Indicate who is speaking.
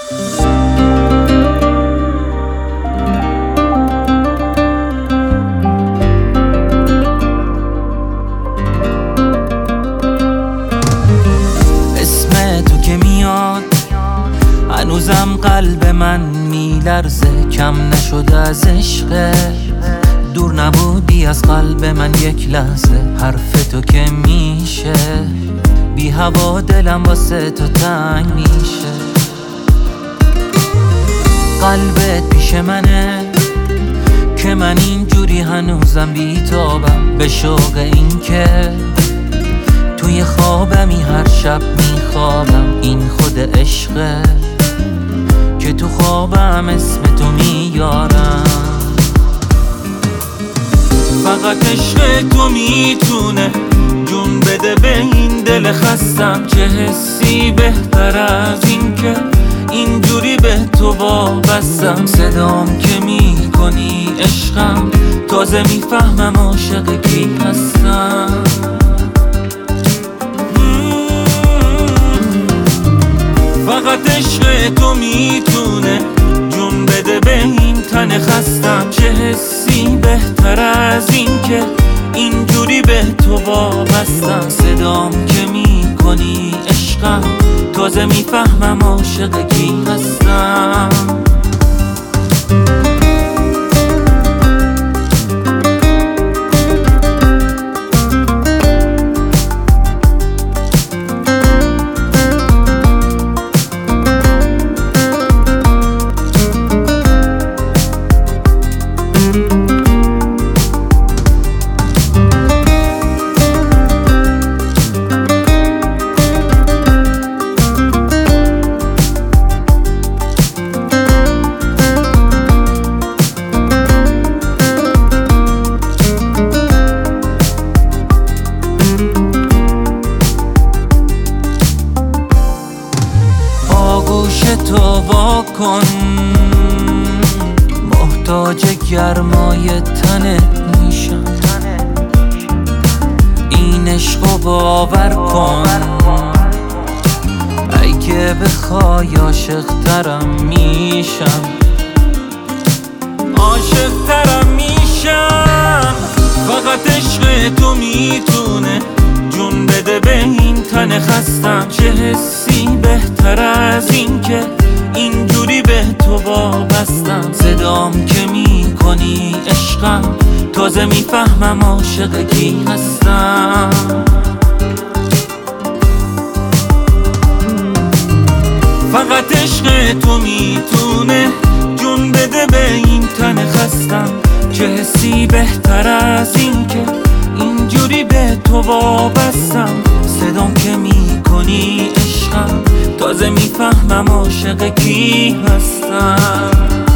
Speaker 1: اسم تو که میاد هنوزم قلب من میلرزه، کم نشده از عشق. دور نبودی از قلب من یک لحظه، حرف تو که میشه بی هوا دلم واسه تو تنگ میشه. قلبت پیش منه که من اینجوری هنوزم بیتابم، به شوق این که توی خوابمی هر شب میخوابم. این خود عشقه که تو خوابم اسم تو میارم. فقط عشق تو میتونه جون بده به این دل خستم. چه حسی بهتر از این که اینجوری به تو وابستم. صدام که میکنی عشقم، تازه میفهمم عاشق کی هستم. فقط عشق تو میتونه جون بده به این تن خستم. چه حسی بهتر از این که اینجوری به تو وابستم. صدام که میکنی عشقم، تازه میفهمم عاشق کی هستم. تو واکن، محتاج گرمای تنت میشم. این عشقو باور کن، اگه بخوای عاشق ترم میشم. عاشق ترم میشم. فقط عشق تو میتونه جون بده به این تن خستم. چه حسی بهتر از این که اینجوری به تو وابستم. صدام که میکنی عشقم، تازه میفهمم عاشق کی هستم. فقط عشق تو میتونه جون بده به این تن خستم. چه حسی بهتر از این که اینجوری به تو وابستم. صدام که میکنی عشقم، تازه میفهمم عاشق کی هستم.